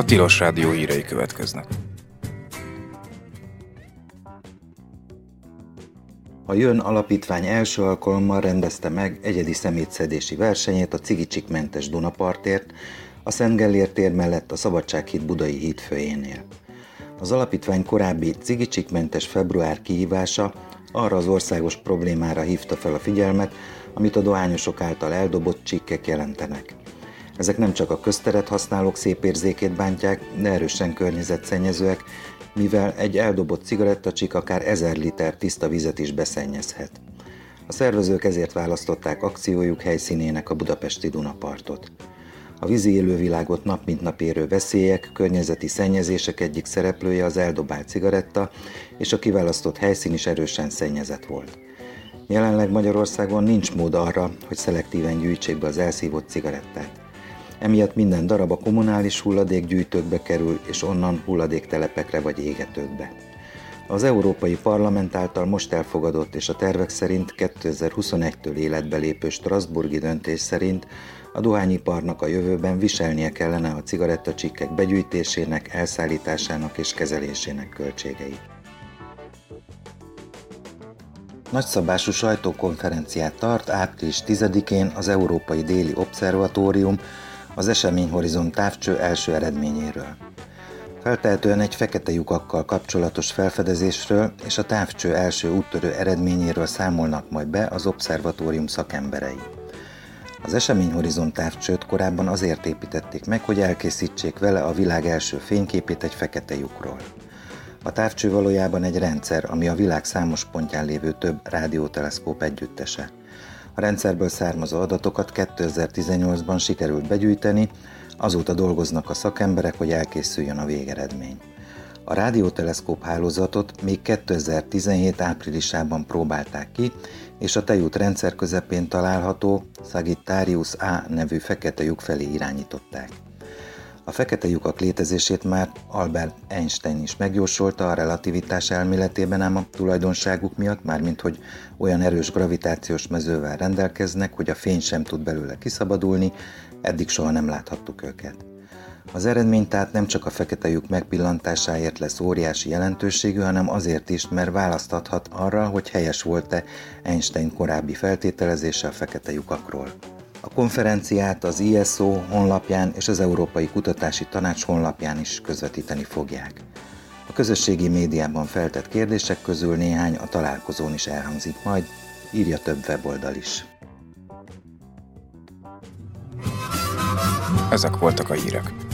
Tilos Rádió hírei következnek. A Jön alapítvány első alkalommal rendezte meg egyedi szemétszedési versenyét a cigicsikmentes Dunapartért, a Szent Gellér tér mellett a Szabadsághíd budai hídfőjénél. Az alapítvány korábbi cigicsikmentes február kihívása arra az országos problémára hívta fel a figyelmet, amit a dohányosok által eldobott csikkek jelentenek. Ezek nem csak a közteret használók szép érzékét bántják, de erősen környezetszennyezőek, mivel egy eldobott cigarettacsik akár 1000 liter tiszta vizet is beszennyezhet. A szervezők ezért választották akciójuk helyszínének a budapesti Dunapartot. A vízi élővilágot nap mint nap érő veszélyek, környezeti szennyezések egyik szereplője az eldobált cigaretta, és a kiválasztott helyszín is erősen szennyezett volt. Jelenleg Magyarországon nincs mód arra, hogy szelektíven gyűjtsék be az elszívott cigarettát. Emiatt minden darab a kommunális hulladékgyűjtőkbe kerül, és onnan hulladéktelepekre vagy égetőkbe. Az Európai Parlament által most elfogadott és a tervek szerint 2021-től életbe lépő strasbourgi döntés szerint a dohányiparnak a jövőben viselnie kellene a cigarettacsikkek begyűjtésének, elszállításának és kezelésének költségeit. Nagyszabású sajtókonferenciát tart április 10-én az Európai Déli Obszervatórium az Eseményhorizont távcső első eredményéről. Feltehetően egy fekete lyukakkal kapcsolatos felfedezésről és a távcső első úttörő eredményéről számolnak majd be az obszervatórium szakemberei. Az Eseményhorizont távcsőt korábban azért építették meg, hogy elkészítsék vele a világ első fényképét egy fekete lyukról. A távcső valójában egy rendszer, ami a világ számos pontján lévő több rádióteleszkóp együttese. A rendszerből származó adatokat 2018-ban sikerült begyűjteni, azóta dolgoznak a szakemberek, hogy elkészüljön a végeredmény. A rádióteleszkóp hálózatot még 2017 áprilisában próbálták ki, és a Tejút rendszer közepén található Sagittarius A nevű fekete lyuk felé irányították. A fekete lyukak létezését már Albert Einstein is megjósolta a relativitás elméletében, ám a tulajdonságuk miatt, mármint hogy olyan erős gravitációs mezővel rendelkeznek, hogy a fény sem tud belőle kiszabadulni, eddig soha nem láthattuk őket. Az eredmény tehát nem csak a fekete lyuk megpillantásáért lesz óriási jelentőségű, hanem azért is, mert választhathat arra, hogy helyes volt-e Einstein korábbi feltételezése a fekete lyukakról. A konferenciát az ISO honlapján és az Európai Kutatási Tanács honlapján is közvetíteni fogják. A közösségi médiában feltett kérdések közül néhány a találkozón is elhangzik majd, írja több weboldal is. Ezek voltak a hírek.